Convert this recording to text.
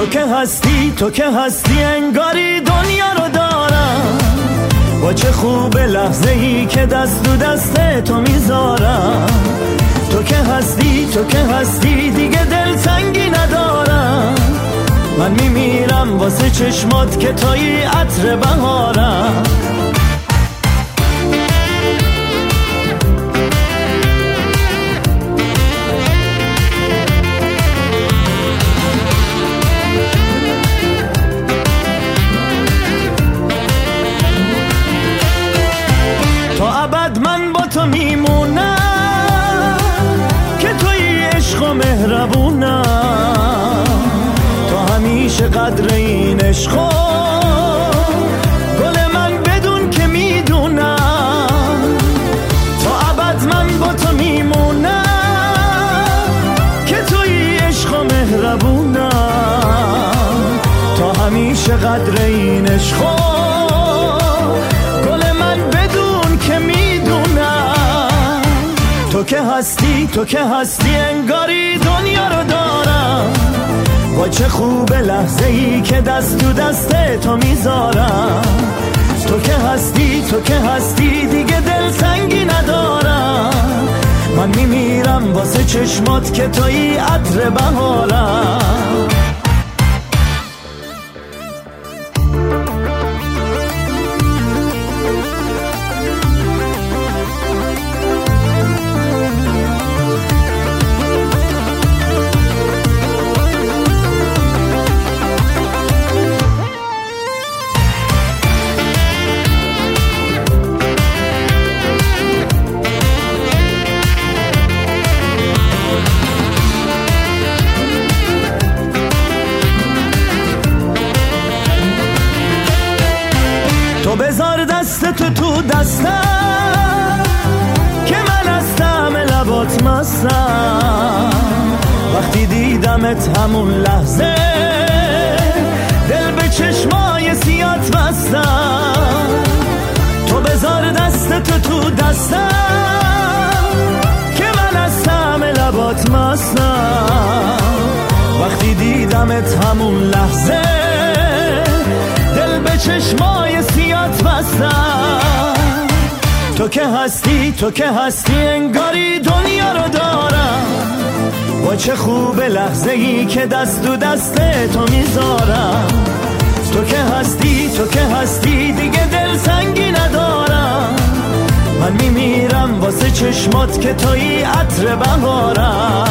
تو که هستی انگاری دنیا رو دارم. با چه خوب لحظه ای که دست تو دست تو میذارم. تو که هستی دیگه دل تنگی ندارم. من میمیرم واسه چشمات که توی عطر بهارم. تا ابد من با تو میمونم که توی عشق و مهربونم. تو همیشه قدر این عشق گل من بدون که میدونم. تا ابد من با تو میمونم که توی عشق و مهربونم. تو همیشه قدر این عشق تو که هستی انگاری دنیا رو دارم. با چه خوب لحظه ای که دست تو دست تو میذارم. تو که هستی دیگه دل تنگی ندارم. من میمیرم واسه چشمات که توی عطر بهارم. تو بذار دست تو دستم که من از طعم لبات مستم. وقتی دیدمت همون لحظه دل به چشمای سیات بستم. تو بذار دست تو دستم که من از طعم لبات مستم. وقتی دیدمت همون لحظه دل به چشمای سیات بستم. تو که هستی انگاری دنیا رو دارم. با چه خوب لحظه ای که دست تو دست تو میذارم. تو که هستی دیگه دل تنگی ندارم. من میمیرم واسه چشمات که توی عطر بهارم.